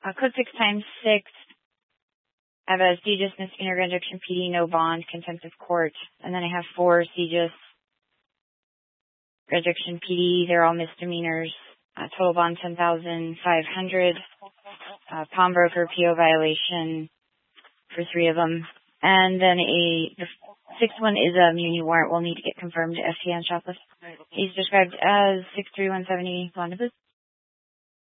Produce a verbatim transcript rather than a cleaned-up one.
Uh, code six times six. I have a C G I S misdemeanor rejection P D, no bond, contempt of court. And then I have four C G I S rejection P D. They're all misdemeanors. Uh, total bond ten thousand five hundred dollars. Uh, pawn broker P O violation for three of them. And then a the sixth one is a muni warrant. We'll need to get confirmed to F T N shoplift. He's described as six three one seventy Blondibus.